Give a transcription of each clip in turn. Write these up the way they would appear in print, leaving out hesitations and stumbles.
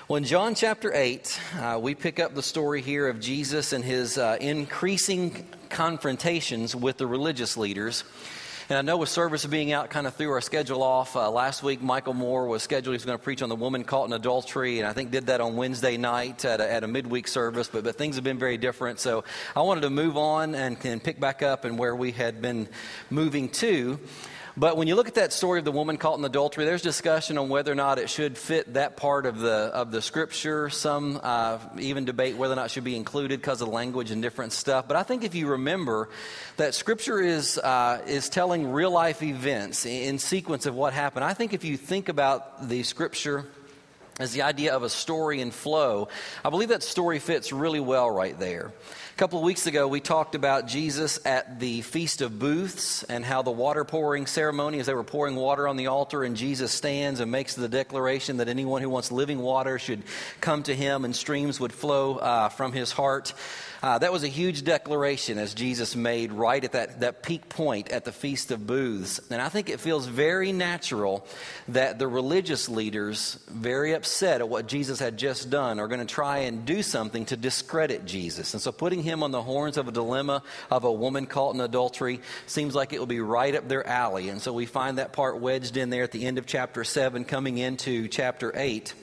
Well, in John chapter 8, we pick up the story here of Jesus and his increasing confrontations with the religious leaders. And I know with service being out, kind of threw our schedule off. Last week, Michael Moore was scheduled. He was going to preach on the woman caught in adultery, and I think did that on Wednesday night at a midweek service. But things have been very different. So I wanted to move on and pick back up and where we had been moving to. But when you look at that story of the woman caught in adultery, there's discussion on whether or not it should fit that part of the scripture. Some even debate whether or not it should be included because of language and different stuff. But I think if you remember that scripture is telling real life events in sequence of what happened. I think if you think about the scripture as the idea of a story and flow, I believe that story fits really well right there. A couple of weeks ago, we talked about Jesus at the Feast of Booths and how the water pouring ceremony, as they were pouring water on the altar, and Jesus stands and makes the declaration that anyone who wants living water should come to him and streams would flow from his heart. That was a huge declaration as Jesus made right at that peak point at the Feast of Booths. And I think it feels very natural that the religious leaders, very upset at what Jesus had just done, are going to try and do something to discredit Jesus. And so putting him on the horns of a dilemma of a woman caught in adultery seems like it will be right up their alley. And so we find that part wedged in there at the end of chapter 7 coming into chapter 8.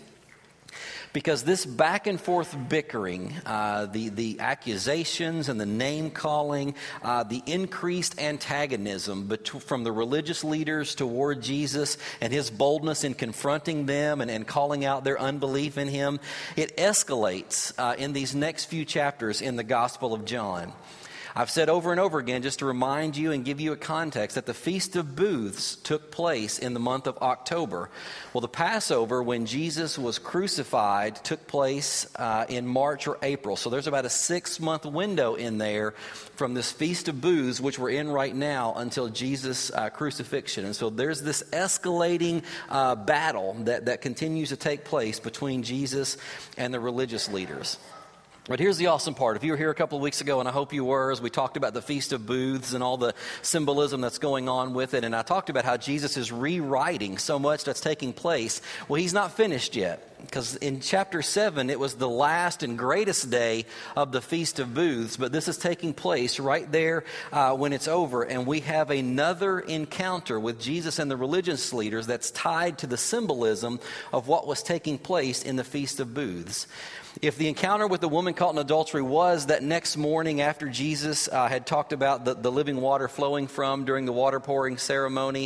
Because this back and forth bickering, the accusations and the name calling, the increased antagonism from the religious leaders toward Jesus and his boldness in confronting them and calling out their unbelief in him, it escalates in these next few chapters in the Gospel of John. I've said over and over again, just to remind you and give you a context, that the Feast of Booths took place in the month of October. Well, the Passover, when Jesus was crucified, took place in March or April. So there's about a 6-month window in there from this Feast of Booths, which we're in right now, until Jesus' crucifixion. And so there's this escalating battle that continues to take place between Jesus and the religious leaders. But here's the awesome part. If you were here a couple of weeks ago, and I hope you were, as we talked about the Feast of Booths and all the symbolism that's going on with it, and I talked about how Jesus is rewriting so much that's taking place. Well, he's not finished yet, because in chapter 7, it was the last and greatest day of the Feast of Booths, but this is taking place right there when it's over, and we have another encounter with Jesus and the religious leaders that's tied to the symbolism of what was taking place in the Feast of Booths. If the encounter with the woman caught in adultery was that next morning after Jesus had talked about the living water flowing from during the water pouring ceremony,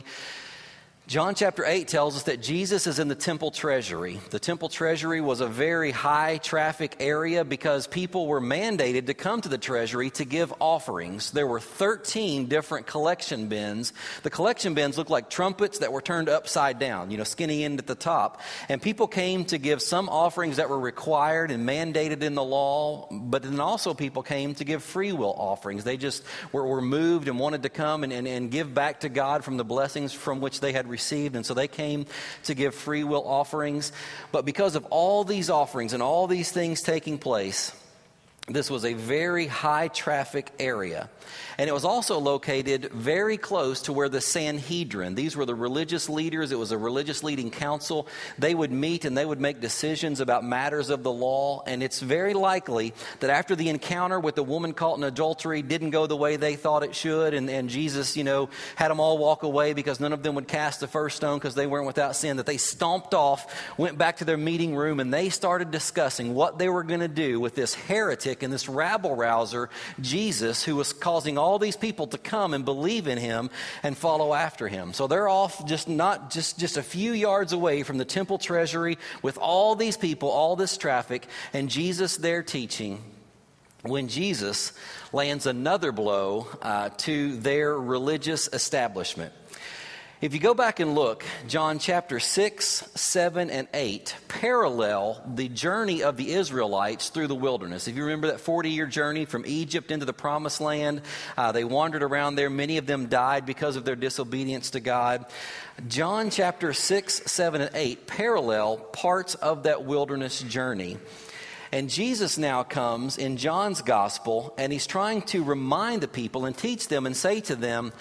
John chapter 8 tells us that Jesus is in the temple treasury. The temple treasury was a very high traffic area because people were mandated to come to the treasury to give offerings. There were 13 different collection bins. The collection bins looked like trumpets that were turned upside down, skinny end at the top. And people came to give some offerings that were required and mandated in the law, but then also people came to give free will offerings. They just were moved and wanted to come and give back to God from the blessings from which they had received, and so they came to give free will offerings. But because of all these offerings and all these things taking place, this was a very high traffic area. And it was also located very close to where the Sanhedrin, these were the religious leaders, it was a religious leading council. They would meet and they would make decisions about matters of the law. And it's very likely that after the encounter with the woman caught in adultery didn't go the way they thought it should, and Jesus, had them all walk away because none of them would cast the first stone because they weren't without sin, that they stomped off, went back to their meeting room, and they started discussing what they were going to do with this heretic and this rabble-rouser, Jesus, who was causing all these people to come and believe in him and follow after him. So they're off just a few yards away from the temple treasury with all these people, all this traffic, and Jesus there teaching, when Jesus lands another blow to their religious establishment. If you go back and look, John chapter 6, 7, and 8 parallel the journey of the Israelites through the wilderness. If you remember that 40-year journey from Egypt into the Promised Land, they wandered around there. Many of them died because of their disobedience to God. John chapter 6, 7, and 8 parallel parts of that wilderness journey. And Jesus now comes in John's gospel, and he's trying to remind the people and teach them and say to them,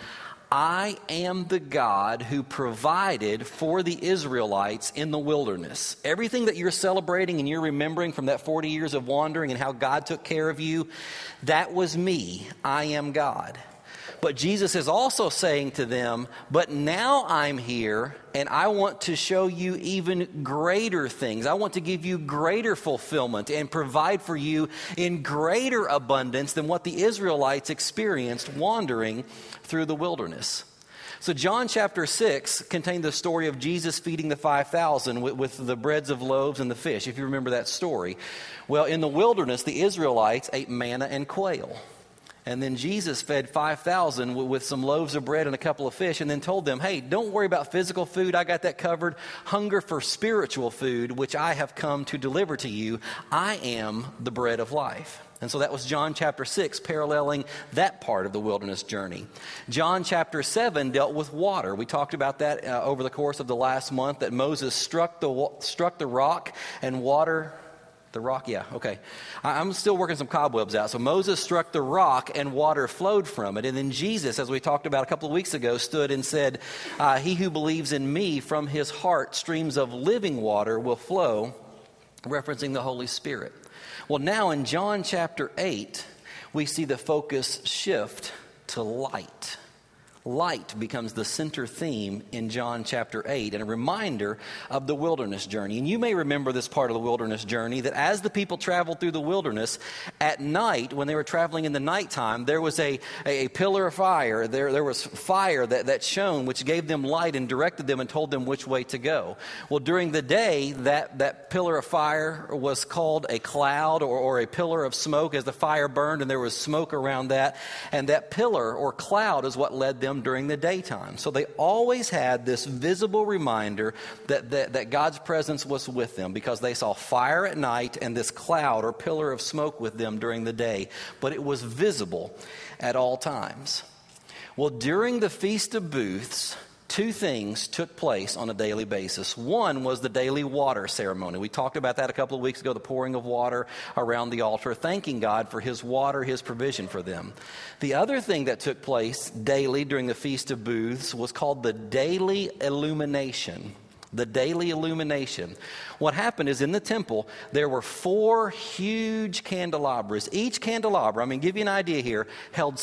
I am the God who provided for the Israelites in the wilderness. Everything that you're celebrating and you're remembering from that 40 years of wandering and how God took care of you, that was me. I am God. But Jesus is also saying to them, but now I'm here and I want to show you even greater things. I want to give you greater fulfillment and provide for you in greater abundance than what the Israelites experienced wandering through the wilderness. So John chapter 6 contained the story of Jesus feeding the 5,000 with the breads of loaves and the fish, if you remember that story. Well, in the wilderness, the Israelites ate manna and quail. And then Jesus fed 5,000 with some loaves of bread and a couple of fish and then told them, hey, don't worry about physical food. I got that covered. Hunger for spiritual food, which I have come to deliver to you. I am the bread of life. And so that was John chapter 6, paralleling that part of the wilderness journey. John chapter 7 dealt with water. We talked about that over the course of the last month, that Moses struck the rock and water... The rock, yeah, okay. I'm still working some cobwebs out. So Moses struck the rock and water flowed from it. And then Jesus, as we talked about a couple of weeks ago, stood and said, he who believes in me, from his heart streams of living water will flow, referencing the Holy Spirit. Well, now in John chapter 8, we see the focus shift to light. Light becomes the center theme in John chapter 8 and a reminder of the wilderness journey. And you may remember this part of the wilderness journey, that as the people traveled through the wilderness, at night, when they were traveling in the nighttime, there was a pillar of fire. There was fire that shone, which gave them light and directed them and told them which way to go. Well, during the day, that pillar of fire was called a cloud or a pillar of smoke as the fire burned and there was smoke around that. And that pillar or cloud is what led them during the daytime. So they always had this visible reminder that God's presence was with them, because they saw fire at night and this cloud or pillar of smoke with them during the day. But it was visible at all times. Well, during the Feast of Booths, two things took place on a daily basis. One was the daily water ceremony. We talked about that a couple of weeks ago, the pouring of water around the altar, thanking God for his water, his provision for them. The other thing that took place daily during the Feast of Booths was called the daily illumination. The daily illumination. What happened is, in the temple, there were 4 huge candelabras. Each candelabra, give you an idea here, held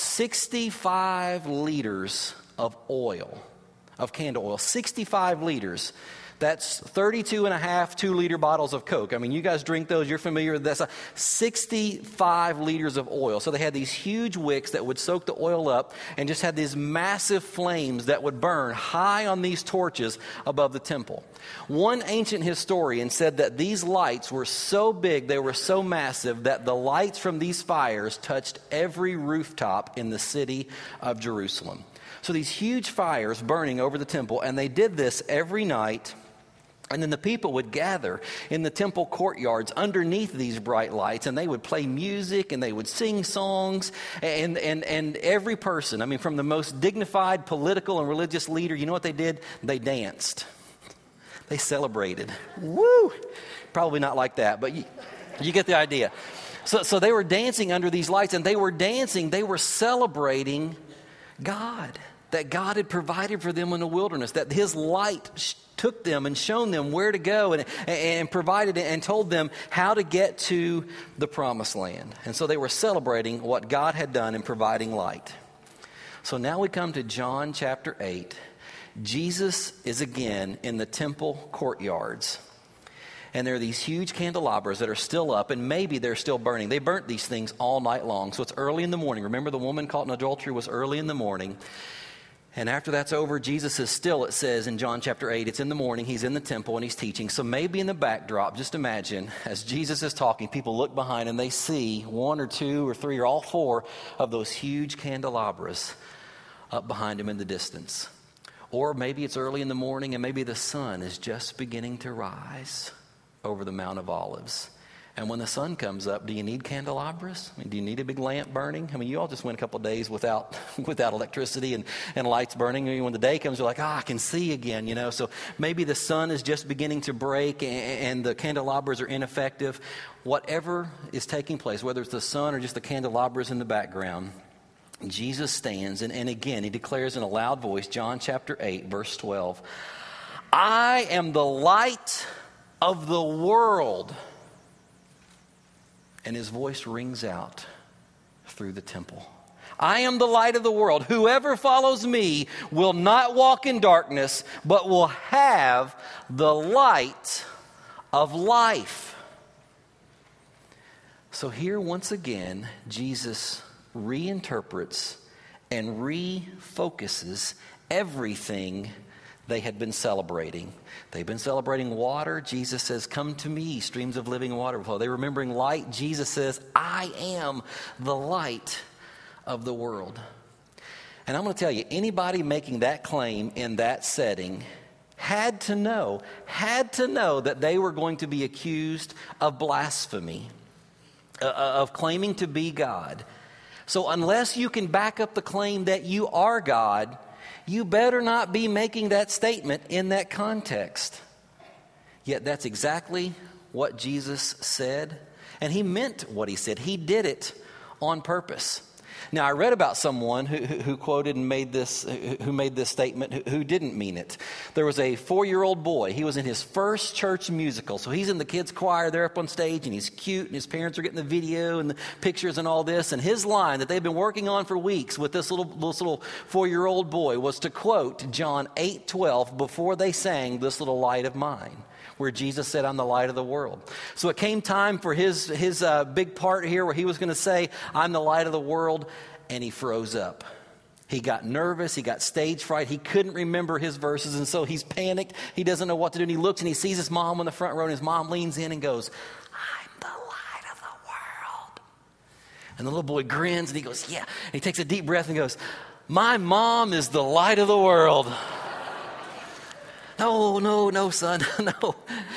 65 liters of oil. Of candle oil, 65 liters. That's 32 and a half 2-liter bottles of Coke. You guys drink those, you're familiar with that. 65 liters of oil. So they had these huge wicks that would soak the oil up and just had these massive flames that would burn high on these torches above the temple. One ancient historian said that these lights were so big, they were so massive, that the lights from these fires touched every rooftop in the city of Jerusalem. So these huge fires burning over the temple, and they did this every night. And then the people would gather in the temple courtyards underneath these bright lights, and they would play music and they would sing songs. And every person, from the most dignified political and religious leader, you know what they did? They danced. They celebrated. Woo! Probably not like that, but you get the idea. So they were dancing under these lights, and they were celebrating God. That God had provided for them in the wilderness, that his light took them and shown them where to go and provided and told them how to get to the promised land. And so they were celebrating what God had done in providing light. So now we come to John chapter 8. Jesus is again in the temple courtyards. And there are these huge candelabras that are still up, and maybe they're still burning. They burnt these things all night long. So it's early in the morning. Remember, the woman caught in adultery was early in the morning. And after that's over, Jesus is still, it says in John chapter 8, it's in the morning, he's in the temple and he's teaching. So maybe in the backdrop, just imagine, as Jesus is talking, people look behind and they see 1 or 2 or 3 or all 4 of those huge candelabras up behind him in the distance. Or maybe it's early in the morning and maybe the sun is just beginning to rise over the Mount of Olives. And when the sun comes up, do you need candelabras? Do you need a big lamp burning? You all just went a couple of days without electricity and lights burning. When the day comes, you're like, I can see again, So maybe the sun is just beginning to break and the candelabras are ineffective. Whatever is taking place, whether it's the sun or just the candelabras in the background, Jesus stands, and again, he declares in a loud voice, John chapter 8, verse 12, I am the light of the world. And his voice rings out through the temple. I am the light of the world. Whoever follows me will not walk in darkness, but will have the light of life. So here once again, Jesus reinterprets and refocuses everything they had been celebrating. They've been celebrating water. Jesus says, come to me, streams of living water flow. They're remembering light. Jesus says, I am the light of the world. And I'm going to tell you, anybody making that claim in that setting had to know that they were going to be accused of blasphemy, of claiming to be God. So unless you can back up the claim that you are God, you better not be making that statement in that context. Yet that's exactly what Jesus said. And he meant what he said. He did it on purpose. Now, I read about someone who quoted and made this statement who didn't mean it. There was a 4-year-old boy. He was in his first church musical. So he's in the kids' choir. They're up on stage, and he's cute, and his parents are getting the video and the pictures and all this. And his line that they've been working on for weeks with this little 4-year-old boy was to quote John 8:12 before they sang This Little Light of Mine, where Jesus said, I'm the light of the world. So it came time for his big part here where he was going to say, I'm the light of the world, and he froze up. He got nervous. He got stage fright. He couldn't remember his verses, and so he's panicked. He doesn't know what to do, and he looks and he sees his mom on the front row, and his mom leans in and goes, I'm the light of the world. And the little boy grins, and he goes, yeah. And he takes a deep breath and goes, my mom is the light of the world. No, son, no.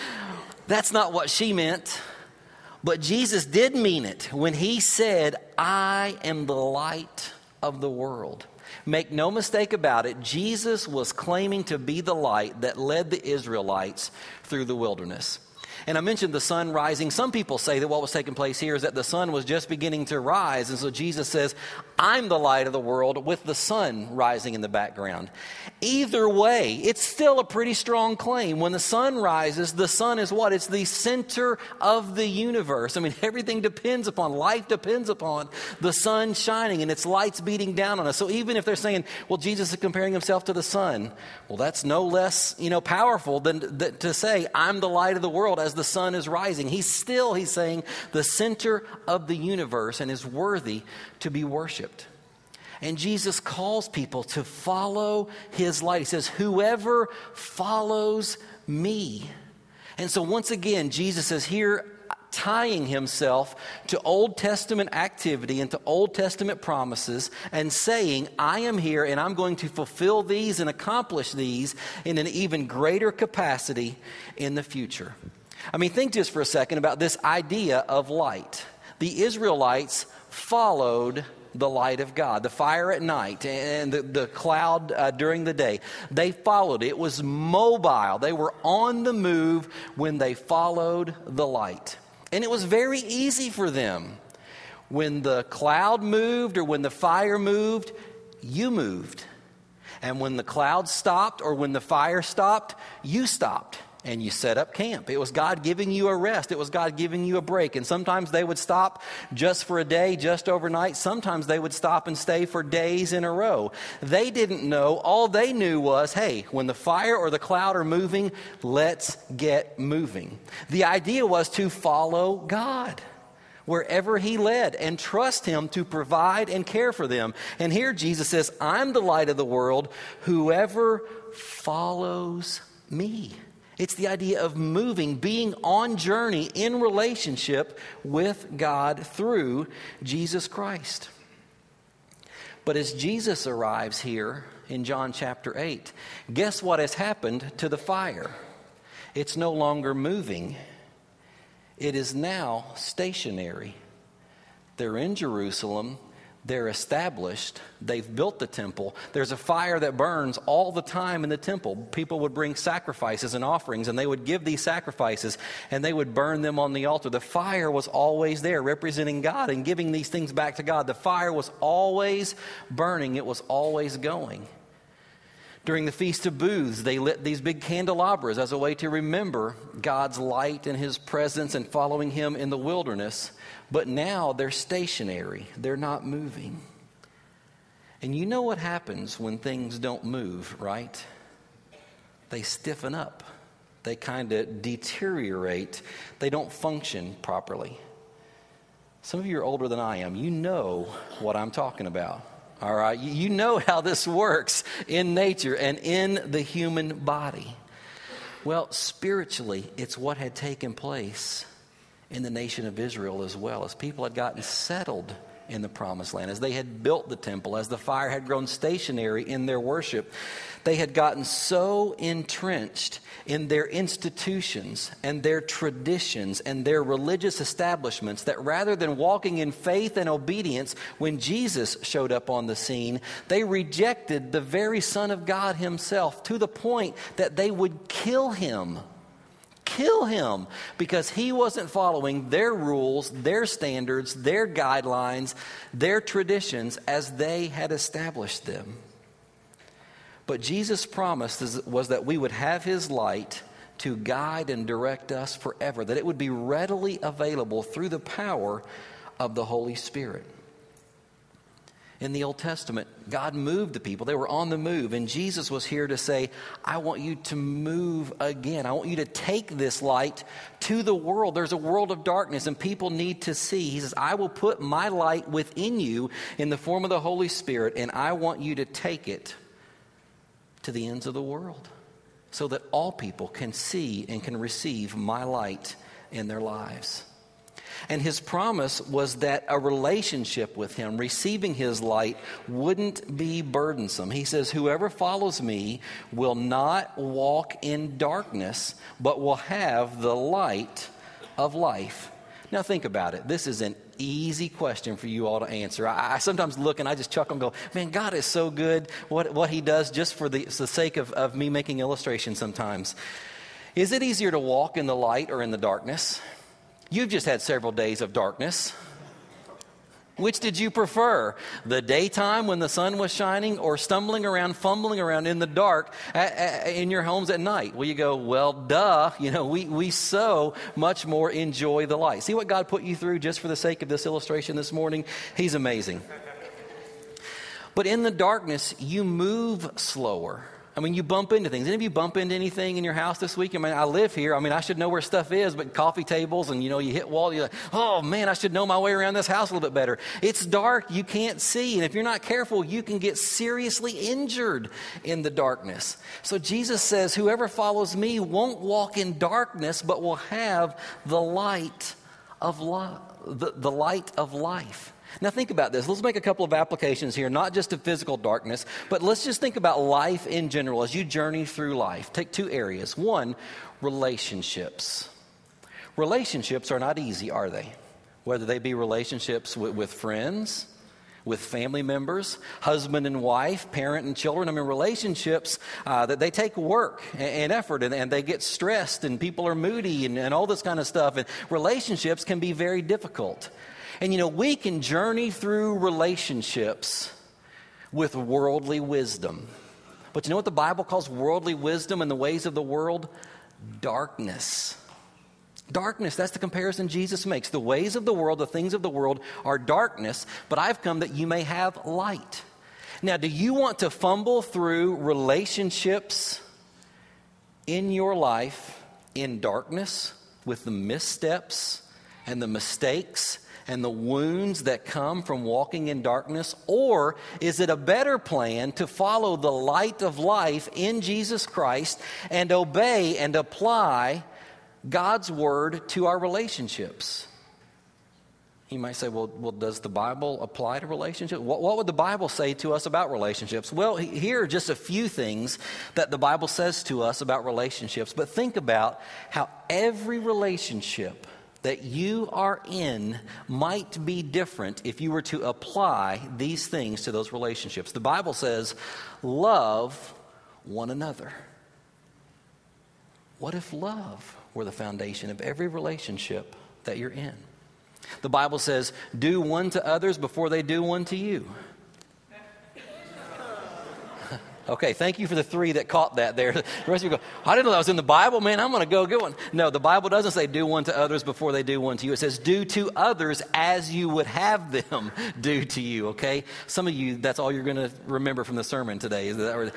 That's not what she meant. But Jesus did mean it when he said, I am the light of the world. Make no mistake about it, Jesus was claiming to be the light that led the Israelites through the wilderness. And I mentioned the sun rising. Some people say that what was taking place here is that the sun was just beginning to rise. And so Jesus says, I'm the light of the world, with the sun rising in the background. Either way, it's still a pretty strong claim. When the sun rises, the sun is what? It's the center of the universe. I mean, everything depends upon, life depends upon the sun shining and its lights beating down on us. So even if they're saying, well, Jesus is comparing himself to the sun, well, that's no less, powerful than to say, I'm the light of the world as the sun is rising. He's saying the center of the universe and is worthy to be worshiped. And Jesus calls people to follow his light. He says, whoever follows me. And so once again, Jesus is here tying himself to Old Testament activity and to Old Testament promises and saying, I am here and I'm going to fulfill these and accomplish these in an even greater capacity in the future. I mean, think just for a second about this idea of light. The Israelites followed the light of God, the fire at night and the cloud during the day. They followed. It was mobile. They were on the move when they followed the light. And it was very easy for them. When the cloud moved or when the fire moved, you moved. And when the cloud stopped or when the fire stopped, you stopped. And you set up camp. It was God giving you a rest. It was God giving you a break. And sometimes they would stop just for a day, just overnight. Sometimes they would stop and stay for days in a row. They didn't know. All they knew was, hey, when the fire or the cloud are moving, let's get moving. The idea was to follow God wherever he led and trust him to provide and care for them. And here Jesus says, I'm the light of the world. Whoever follows me. It's the idea of moving, being on journey in relationship with God through Jesus Christ. But as Jesus arrives here in John chapter 8, guess what has happened to the fire? It's no longer moving. It is now stationary. They're in Jerusalem. They're established. They've built the temple. There's a fire that burns all the time in the temple. People would bring sacrifices and offerings, and they would give these sacrifices, and they would burn them on the altar. The fire was always there, representing God and giving these things back to God. The fire was always burning. It was always going. During the Feast of Booths, they lit these big candelabras as a way to remember God's light and His presence and following Him in the wilderness. But now they're stationary. They're not moving. And you know what happens when things don't move, right? They stiffen up. They kind of deteriorate. They don't function properly. Some of you are older than I am. You know what I'm talking about. All right, you know how this works in nature and in the human body. Well, spiritually, it's what had taken place in the nation of Israel as well, as people had gotten settled in the promised land, as they had built the temple, as the fire had grown stationary in their worship. They had gotten so entrenched in their institutions and their traditions and their religious establishments that rather than walking in faith and obedience when Jesus showed up on the scene, they rejected the very Son of God Himself to the point that they would kill Him because He wasn't following their rules, their standards, their guidelines, their traditions as they had established them. But Jesus' promise was that we would have His light to guide and direct us forever, that it would be readily available through the power of the Holy Spirit. In the Old Testament, God moved the people. They were on the move, and Jesus was here to say, I want you to move again. I want you to take this light to the world. There's a world of darkness, and people need to see. He says, I will put my light within you in the form of the Holy Spirit, and I want you to take it to the ends of the world so that all people can see and can receive my light in their lives. And His promise was that a relationship with Him, receiving His light, wouldn't be burdensome. He says, whoever follows me will not walk in darkness, but will have the light of life. Now think about it. This is an easy question for you all to answer. I sometimes look and I just chuckle and go, man, God is so good what He does just for the sake of me making illustrations sometimes. Is it easier to walk in the light or in the darkness? You've just had several days of darkness. Which did you prefer? The daytime when the sun was shining, or stumbling around, fumbling around in the dark in your homes at night? Well, you go, well, duh. We so much more enjoy the light. See what God put you through just for the sake of this illustration this morning? He's amazing. But in the darkness, you move slower. You bump into things. Any of you bump into anything in your house this week? I live here. I should know where stuff is, but coffee tables and, you hit wall. You're like, oh, man, I should know my way around this house a little bit better. It's dark. You can't see. And if you're not careful, you can get seriously injured in the darkness. So Jesus says, whoever follows me won't walk in darkness, but will have the light of the light of life. Now think about this. Let's make a couple of applications here, not just of physical darkness, but let's just think about life in general as you journey through life. Take two areas. One, relationships. Relationships are not easy, are they? Whether they be relationships with friends, with family members, husband and wife, parent and children. Relationships that they take work and effort, and they get stressed, and people are moody and all this kind of stuff. And relationships can be very difficult. And we can journey through relationships with worldly wisdom. But you know what the Bible calls worldly wisdom and the ways of the world? Darkness. Darkness, that's the comparison Jesus makes. The ways of the world, the things of the world are darkness, but I've come that you may have light. Now, do you want to fumble through relationships in your life in darkness with the missteps and the mistakes and the wounds that come from walking in darkness? Or is it a better plan to follow the light of life in Jesus Christ and obey and apply God's word to our relationships? You might say, well, does the Bible apply to relationships? What would the Bible say to us about relationships? Well, here are just a few things that the Bible says to us about relationships. But think about how every relationship that you are in might be different if you were to apply these things to those relationships. The Bible says, love one another. What if love were the foundation of every relationship that you're in? The Bible says, do one to others before they do one to you. Okay, thank you for the 3 that caught that there. The rest of you go, I didn't know that was in the Bible, man. I'm going to go get one. No, the Bible doesn't say do one to others before they do one to you. It says do to others as you would have them do to you, okay? Some of you, that's all you're going to remember from the sermon today. Is that,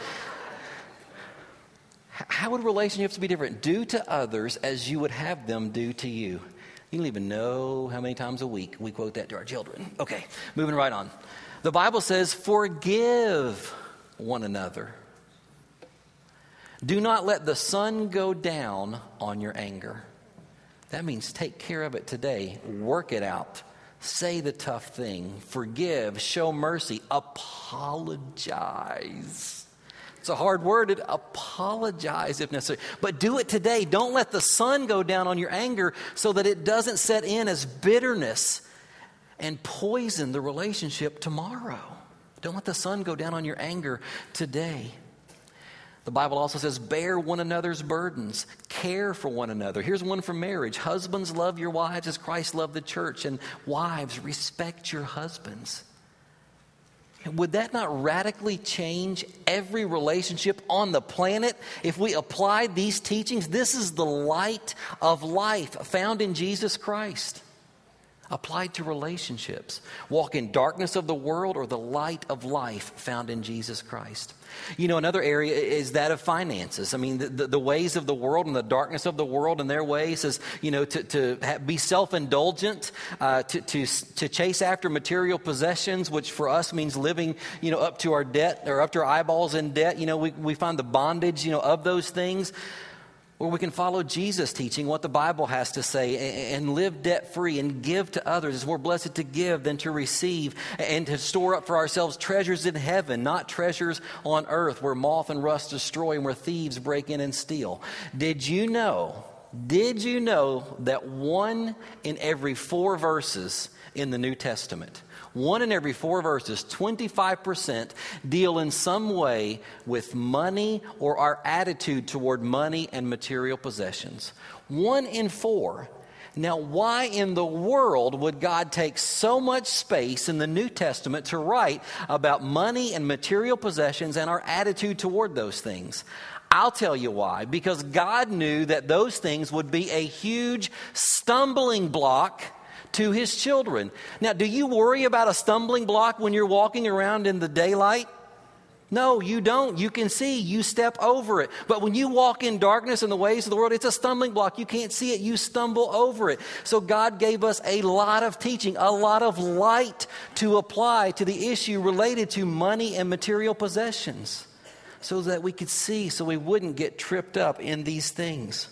how would relationships be different? Do to others as you would have them do to you. You don't even know how many times a week we quote that to our children. Okay, moving right on. The Bible says forgive one another. Do not let the sun go down on your anger. That means take care of it today. Work it out. Say the tough thing. Forgive. Show mercy. Apologize. It's a hard word. Apologize if necessary. But do it today. Don't let the sun go down on your anger so that it doesn't set in as bitterness and poison the relationship tomorrow. Don't let the sun go down on your anger today. The Bible also says, bear one another's burdens, care for one another. Here's one for marriage. Husbands, love your wives as Christ loved the church. And wives, respect your husbands. Would that not radically change every relationship on the planet if we applied these teachings? This is the light of life found in Jesus Christ. Applied to relationships. Walk in darkness of the world or the light of life found in Jesus Christ. You know, another area is that of finances. I mean, the ways of the world and the darkness of the world and their ways is, you know, to be self-indulgent, to chase after material possessions, which for us means living, you know, up to our debt or up to our eyeballs in debt. You know, we find the bondage, you know, of those things. Or we can follow Jesus' teaching, what the Bible has to say, and live debt-free and give to others. It's more blessed to give than to receive, and to store up for ourselves treasures in heaven, not treasures on earth where moth and rust destroy and where thieves break in and steal. Did you know that 1 in every 4 verses in the New Testament, 1 in every 4 verses, 25% deal in some way with money or our attitude toward money and material possessions? 1 in 4. Now, why in the world would God take so much space in the New Testament to write about money and material possessions and our attitude toward those things? I'll tell you why. Because God knew that those things would be a huge stumbling block to His children. Now, do you worry about a stumbling block when you're walking around in the daylight? No, you don't. You can see. You step over it. But when you walk in darkness in the ways of the world, it's a stumbling block. You can't see it. You stumble over it. So God gave us a lot of teaching, a lot of light to apply to the issue related to money and material possessions so that we could see, so we wouldn't get tripped up in these things.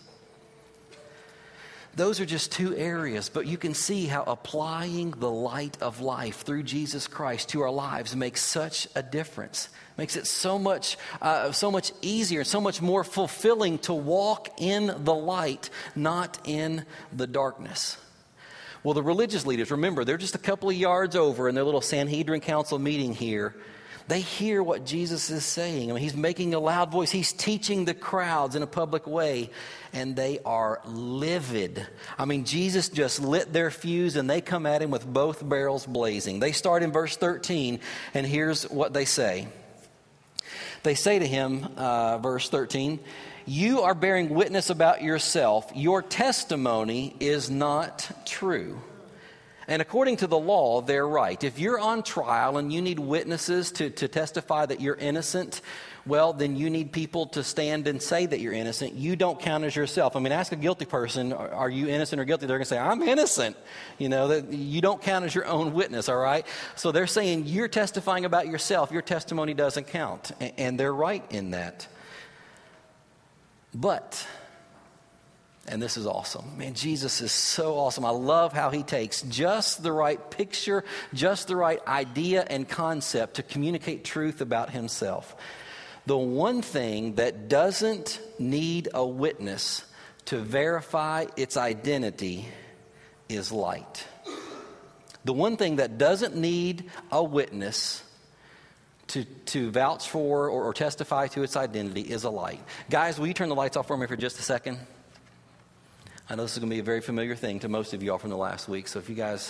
Those are just 2 areas, but you can see how applying the light of life through Jesus Christ to our lives makes such a difference. Makes it so much easier, so much more fulfilling to walk in the light, not in the darkness. Well, the religious leaders, remember, they're just a couple of yards over in their little Sanhedrin council meeting here. They hear what Jesus is saying. I mean, He's making a loud voice. He's teaching the crowds in a public way, and they are livid. I mean, Jesus just lit their fuse, and they come at Him with both barrels blazing. They start in verse 13, and here's what they say. They say to Him, verse 13, "You are bearing witness about yourself. Your testimony is not true." And according to the law, they're right. If you're on trial and you need witnesses to testify that you're innocent, well, then you need people to stand and say that you're innocent. You don't count as yourself. I mean, ask a guilty person, are you innocent or guilty? They're going to say, I'm innocent. You know, that you don't count as your own witness, all right? So they're saying you're testifying about yourself. Your testimony doesn't count. And they're right in that. But, and this is awesome. Man, Jesus is so awesome. I love how He takes just the right picture, just the right idea and concept to communicate truth about Himself. The one thing that doesn't need a witness to verify its identity is light. The one thing that doesn't need a witness to vouch for or testify to its identity is a light. Guys, will you turn the lights off for me for just a second? I know this is going to be a very familiar thing to most of you all from the last week. So if you guys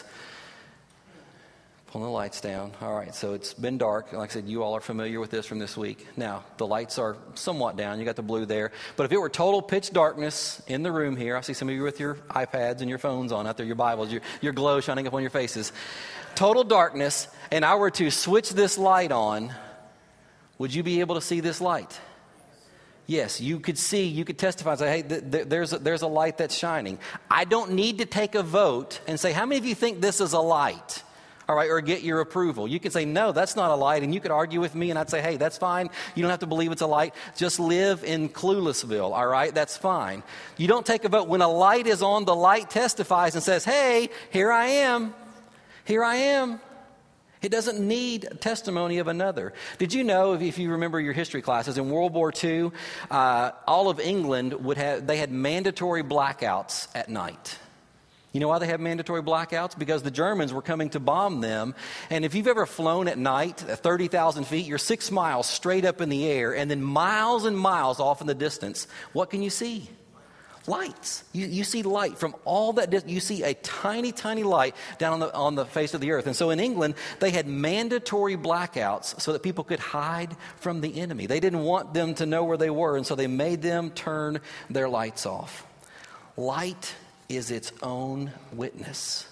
pull the lights down. All right, so it's been dark. Like I said, you all are familiar with this from this week. Now, the lights are somewhat down. You got the blue there. But if it were total pitch darkness in the room here, I see some of you with your iPads and your phones on out there, your Bibles, your glow shining up on your faces. Total darkness, and I were to switch this light on, would you be able to see this light? Yes, you could see, you could testify and say, hey, there's a light that's shining. I don't need to take a vote and say, how many of you think this is a light? All right, or get your approval. You can say, no, that's not a light, and you could argue with me, and I'd say, hey, that's fine. You don't have to believe it's a light. Just live in Cluelessville, all right? That's fine. You don't take a vote. When a light is on, the light testifies and says, hey, here I am. Here I am. It doesn't need testimony of another. Did you know, if you remember your history classes, in World War II, all of England they had mandatory blackouts at night. You know why they have mandatory blackouts? Because the Germans were coming to bomb them. And if you've ever flown at night at 30,000 feet, you're 6 miles straight up in the air, and then miles and miles off in the distance, what can you see? Lights. You see light from all that. You see a tiny, tiny light down on the face of the earth. And so in England, they had mandatory blackouts so that people could hide from the enemy. They didn't want them to know where they were, and so they made them turn their lights off. Light is its own witness.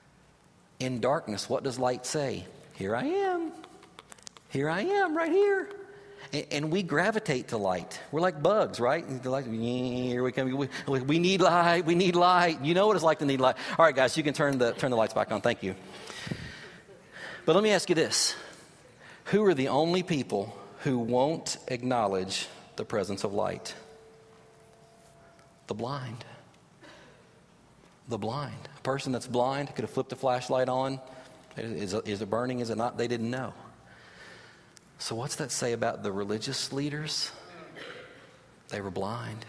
In darkness, what does light say? Here I am. Here I am, right here. And we gravitate to light. We're like bugs, right? Here we come. We need light. We need light. You know what it's like to need light. All right, guys, you can turn the lights back on. Thank you. But let me ask you this. Who are the only people who won't acknowledge the presence of light? The blind. The blind. A person that's blind could have flipped a flashlight on. Is it burning? Is it not? They didn't know. So what's that say about the religious leaders? They were blind.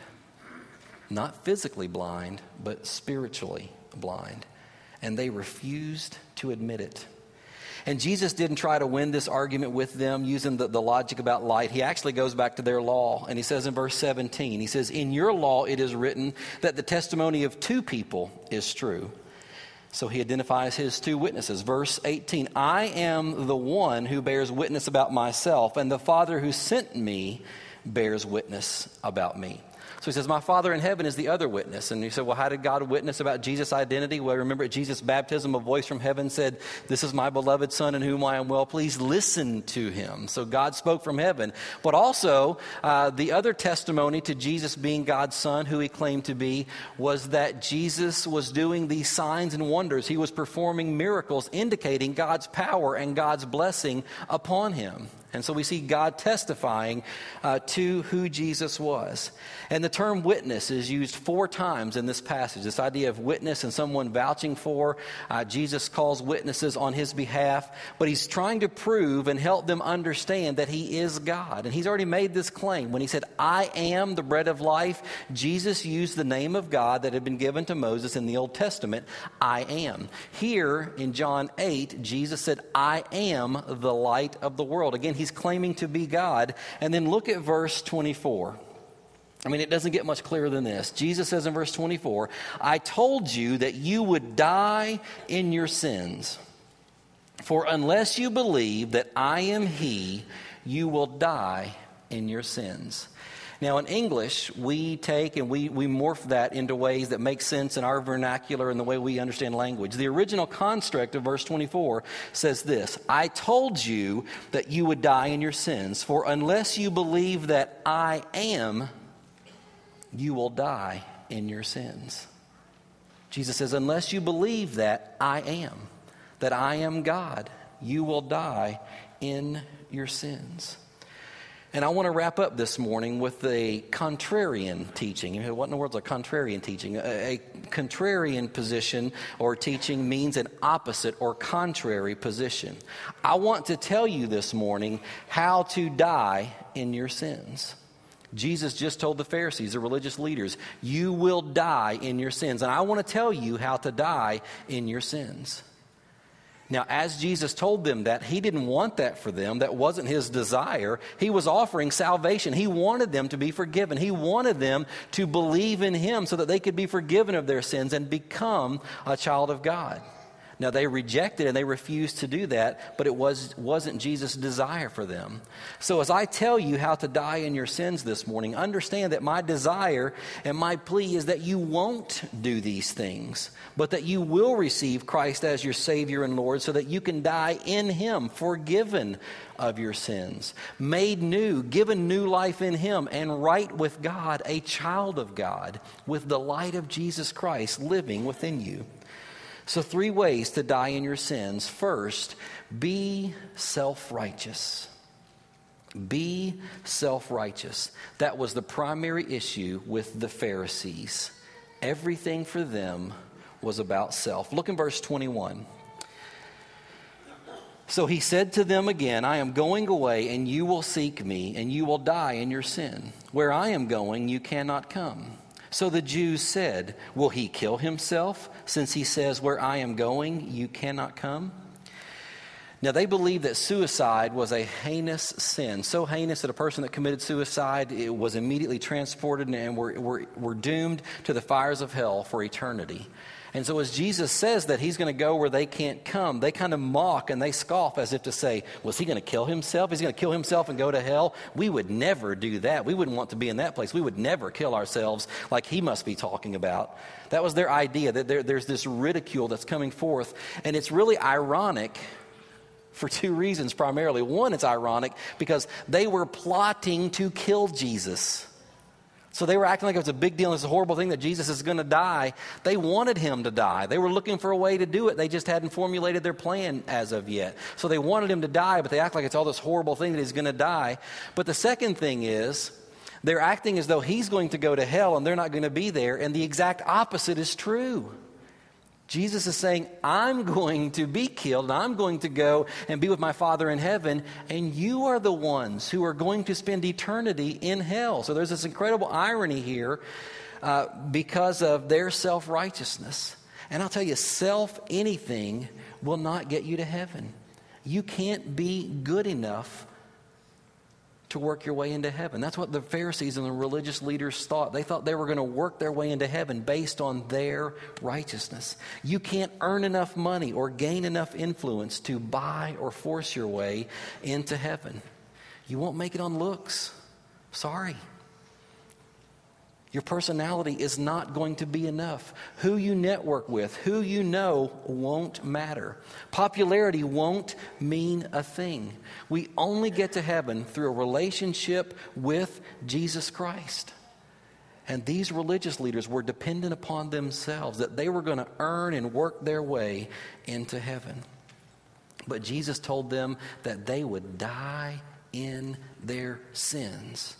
Not physically blind, but spiritually blind. And they refused to admit it. And Jesus didn't try to win this argument with them using the logic about light. He actually goes back to their law. And he says in verse 17, he says, in your law it is written that the testimony of two people is true. So he identifies his two witnesses. Verse 18, I am the one who bears witness about myself, and the Father who sent me bears witness about me. So he says, my Father in heaven is the other witness. And you say, well, how did God witness about Jesus' identity? Well, remember at Jesus' baptism, a voice from heaven said, this is my beloved Son in whom I am well pleased. Listen to him. So God spoke from heaven. But also, the other testimony to Jesus being God's Son, who he claimed to be, was that Jesus was doing these signs and wonders. He was performing miracles indicating God's power and God's blessing upon him. And so we see God testifying to who Jesus was. And the term witness is used 4 times in this passage. This idea of witness and someone vouching for. Jesus calls witnesses on his behalf. But he's trying to prove and help them understand that he is God. And he's already made this claim. When he said, I am the bread of life, Jesus used the name of God that had been given to Moses in the Old Testament. I am. Here in John 8, Jesus said, I am the light of the world. Again, he's claiming to be God. And then look at verse 24. I mean, it doesn't get much clearer than this. Jesus says in verse 24, I told you that you would die in your sins. For unless you believe that I am he, you will die in your sins. Now, in English, we take and we morph that into ways that make sense in our vernacular and the way we understand language. The original construct of verse 24 says this, I told you that you would die in your sins, for unless you believe that I am, you will die in your sins. Jesus says, unless you believe that I am God, you will die in your sins. And I want to wrap up this morning with a contrarian teaching. What in the world is a contrarian teaching? A contrarian position or teaching means an opposite or contrary position. I want to tell you this morning how to die in your sins. Jesus just told the Pharisees, the religious leaders, you will die in your sins. And I want to tell you how to die in your sins. Now, as Jesus told them that, he didn't want that for them. That wasn't his desire. He was offering salvation. He wanted them to be forgiven. He wanted them to believe in him so that they could be forgiven of their sins and become a child of God. Now, they rejected and they refused to do that, but it wasn't Jesus' desire for them. So as I tell you how to die in your sins this morning, understand that my desire and my plea is that you won't do these things, but that you will receive Christ as your Savior and Lord so that you can die in him, forgiven of your sins, made new, given new life in him, and right with God, a child of God, with the light of Jesus Christ living within you. So 3 ways to die in your sins. First, be self-righteous. Be self-righteous. That was the primary issue with the Pharisees. Everything for them was about self. Look in verse 21. So he said to them again, I am going away, and you will seek me, and you will die in your sin. Where I am going, you cannot come. So the Jews said, will he kill himself, since he says, where I am going, you cannot come? Now, they believed that suicide was a heinous sin, so heinous that a person that committed suicide was immediately transported and were doomed to the fires of hell for eternity. And so as Jesus says that he's going to go where they can't come, they kind of mock and they scoff as if to say, was he going to kill himself? Is he going to kill himself and go to hell? We would never do that. We wouldn't want to be in that place. We would never kill ourselves like he must be talking about. That was their idea, that there's this ridicule that's coming forth. And it's really ironic for 2 reasons primarily. One, it's ironic because they were plotting to kill Jesus. So they were acting like it was a big deal. It's a horrible thing that Jesus is going to die. They wanted him to die. They were looking for a way to do it. They just hadn't formulated their plan as of yet. So they wanted him to die, but they act like it's all this horrible thing that he's going to die. But the second thing is they're acting as though he's going to go to hell and they're not going to be there. And the exact opposite is true. Jesus is saying, I'm going to be killed, and I'm going to go and be with my Father in heaven, and you are the ones who are going to spend eternity in hell. So there's this incredible irony here because of their self-righteousness. And I'll tell you, anything will not get you to heaven. You can't be good enough to work your way into heaven. That's what the Pharisees and the religious leaders thought. They thought they were going to work their way into heaven based on their righteousness. You can't earn enough money or gain enough influence to buy or force your way into heaven. You won't make it on looks. Sorry. Your personality is not going to be enough. Who you network with, who you know, won't matter. Popularity won't mean a thing. We only get to heaven through a relationship with Jesus Christ. And these religious leaders were dependent upon themselves, that they were going to earn and work their way into heaven. But Jesus told them that they would die in their sins,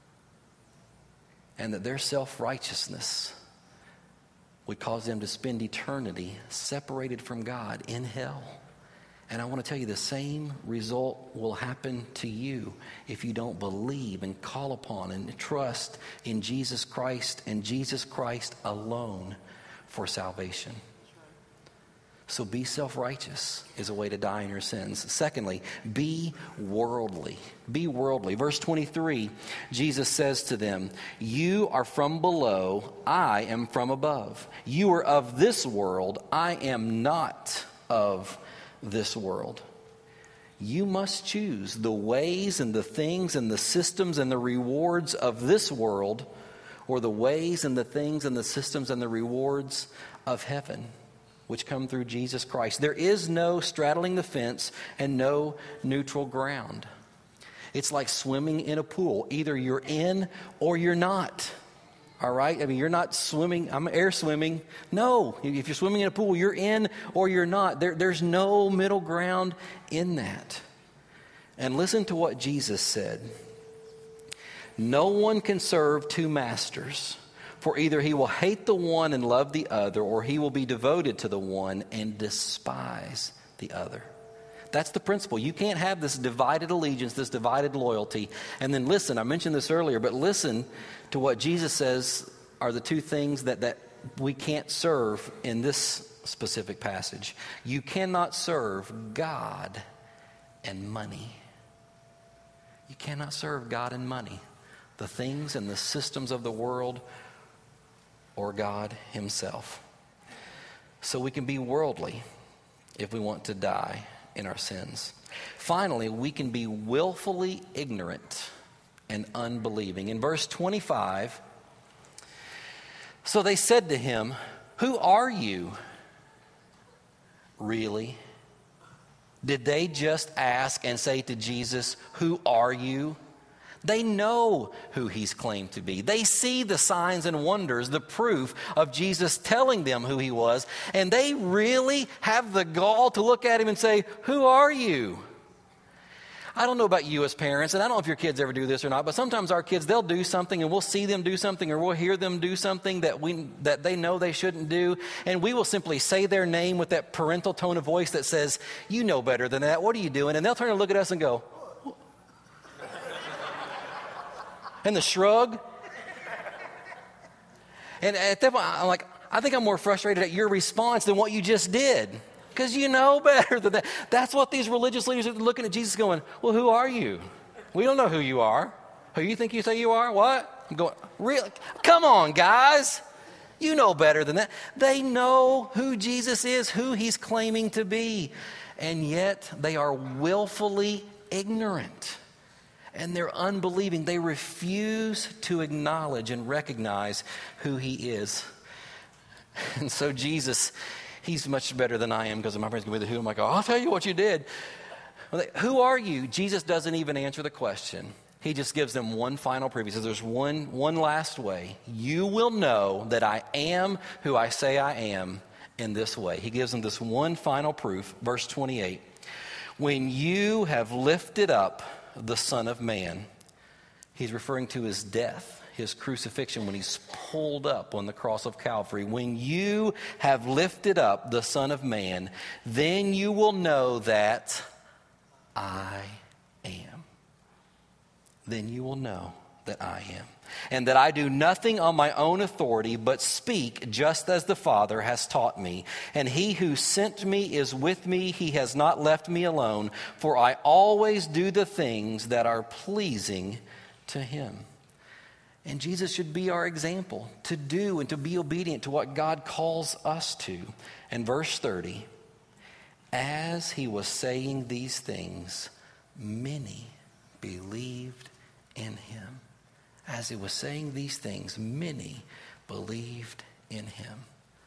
and that their self-righteousness would cause them to spend eternity separated from God in hell. And I want to tell you, the same result will happen to you if you don't believe and call upon and trust in Jesus Christ and Jesus Christ alone for salvation. So be self-righteous is a way to die in your sins. Secondly, be worldly. Be worldly. Verse 23, Jesus says to them, you are from below, I am from above. You are of this world, I am not of this world. You must choose the ways and the things and the systems and the rewards of this world, or the ways and the things and the systems and the rewards of heaven, which come through Jesus Christ. There is no straddling the fence and no neutral ground. It's like swimming in a pool. Either you're in or you're not. All right? I mean, you're not swimming. I'm air swimming. No. If you're swimming in a pool, you're in or you're not. There's no middle ground in that. And listen to what Jesus said. No one can serve 2 masters. For either he will hate the one and love the other, or he will be devoted to the one and despise the other. That's the principle. You can't have this divided allegiance, this divided loyalty. And then listen, I mentioned this earlier, but listen to what Jesus says are the two things that we can't serve in this specific passage. You cannot serve God and money. You cannot serve God and money, the things and the systems of the world, or God himself. So we can be worldly if we want to die in our sins. Finally, we can be willfully ignorant and unbelieving. In verse 25, so they said to him, "Who are you?" Really? Did they just ask and say to Jesus, "Who are you?" They know who he's claimed to be. They see the signs and wonders, the proof of Jesus telling them who he was, and they really have the gall to look at him and say, "Who are you?" I don't know about you as parents, and I don't know if your kids ever do this or not, but sometimes our kids, they'll do something and we'll see them do something or we'll hear them do something that they know they shouldn't do, and we will simply say their name with that parental tone of voice that says, "You know better than that. What are you doing?" And they'll turn and look at us and go, and the shrug. And at that point, I'm like, I think I'm more frustrated at your response than what you just did. Because you know better than that. That's what these religious leaders are looking at Jesus going, "Well, who are you? We don't know who you are. Who you think you say you are? What?" I'm going, "Really? Come on, guys. You know better than that." They know who Jesus is, who he's claiming to be. And yet they are willfully ignorant. And they're unbelieving. They refuse to acknowledge and recognize who he is. And so Jesus, he's much better than I am, because my friends give me the who. I'm like, "Oh, I'll tell you what you did." Who are you? Jesus doesn't even answer the question. He just gives them one final proof. He says there's one last way. You will know that I am who I say I am in this way. He gives them this one final proof. Verse 28. When you have lifted up the Son of Man, he's referring to his death, his crucifixion, when he's pulled up on the cross of Calvary. When you have lifted up the Son of Man, then you will know that I am. Then you will know that I am. And that I do nothing on my own authority, but speak just as the Father has taught me. And he who sent me is with me. He has not left me alone, for I always do the things that are pleasing to him. And Jesus should be our example to do and to be obedient to what God calls us to. And verse 30, as he was saying these things, many believed in him. As he was saying these things, many believed in him.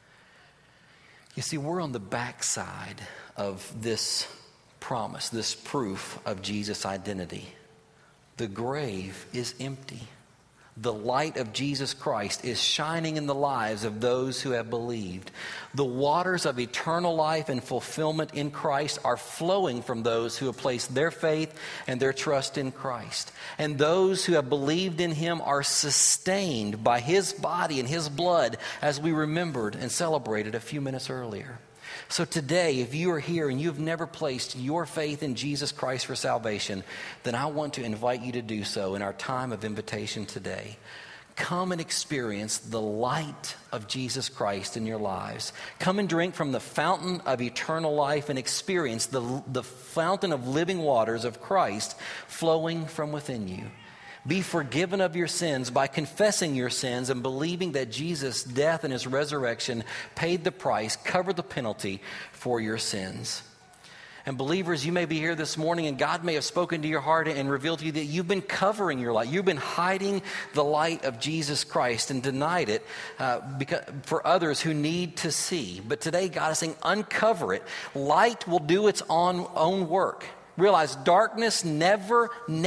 You see, we're on the backside of this promise, this proof of Jesus' identity. The grave is empty. The light of Jesus Christ is shining in the lives of those who have believed. The waters of eternal life and fulfillment in Christ are flowing from those who have placed their faith and their trust in Christ. And those who have believed in him are sustained by his body and his blood, as we remembered and celebrated a few minutes earlier. So today, if you are here and you've never placed your faith in Jesus Christ for salvation, then I want to invite you to do so in our time of invitation today. Come and experience the light of Jesus Christ in your lives. Come and drink from the fountain of eternal life and experience the fountain of living waters of Christ flowing from within you. Be forgiven of your sins by confessing your sins and believing that Jesus' death and his resurrection paid the price, covered the penalty for your sins. And believers, you may be here this morning and God may have spoken to your heart and revealed to you that you've been covering your light. You've been hiding the light of Jesus Christ and denied it for others who need to see. But today God is saying, uncover it. Light will do its own work. Realize darkness never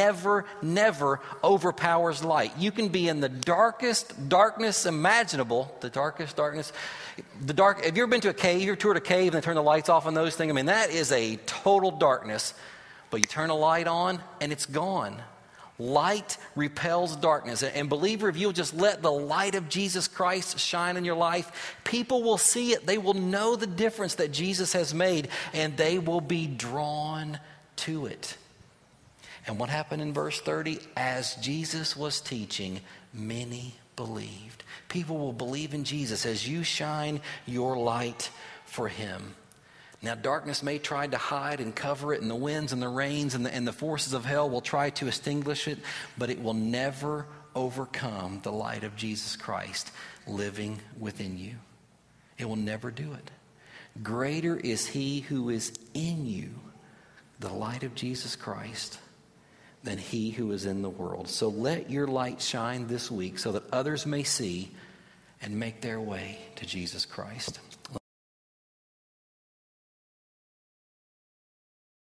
overpowers light. You can be in the darkest darkness imaginable, have you ever been to a cave, you ever toured a cave and they turn the lights off on those things? I mean, that is a total darkness, but you turn a light on and it's gone. Light repels darkness. And believer, if you'll just let the light of Jesus Christ shine in your life, people will see it. They will know the difference that Jesus has made, and they will be drawn to it. And what happened in verse 30? As Jesus was teaching, many believed. People will believe in Jesus as you shine your light for him. Now, darkness may try to hide and cover it, and the winds and the rains and the forces of hell will try to extinguish it, but it will never overcome the light of Jesus Christ living within you. It will never do it. Greater is he who is in you, the light of Jesus Christ, than he who is in the world. So let your light shine this week so that others may see and make their way to Jesus Christ.